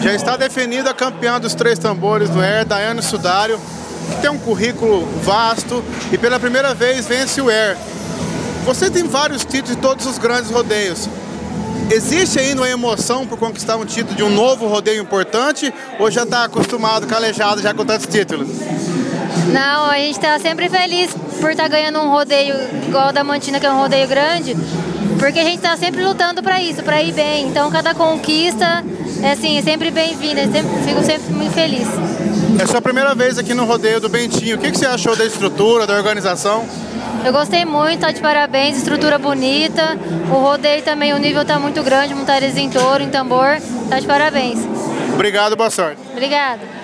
Já está definida a campeã dos 3 tambores do Air, Daiane Sudário, que tem um currículo vasto e pela primeira vez vence o Air. Você tem vários títulos de todos os grandes rodeios. Existe ainda uma emoção por conquistar um título de um novo rodeio importante ou já está acostumado, calejado já com tantos títulos? Não, a gente está sempre feliz por estar ganhando um rodeio igual o da Mantina, que é um rodeio grande, porque a gente está sempre lutando para isso, para ir bem. Então cada conquista é assim, sempre bem-vinda, fico sempre muito feliz. É sua primeira vez aqui no rodeio do Bentinho. O que você achou da estrutura, da organização? Eu gostei muito, tá de parabéns, estrutura bonita. O rodeio também, o nível tá muito grande, montares em touro, em tambor, tá de parabéns. Obrigado, boa sorte. Obrigada.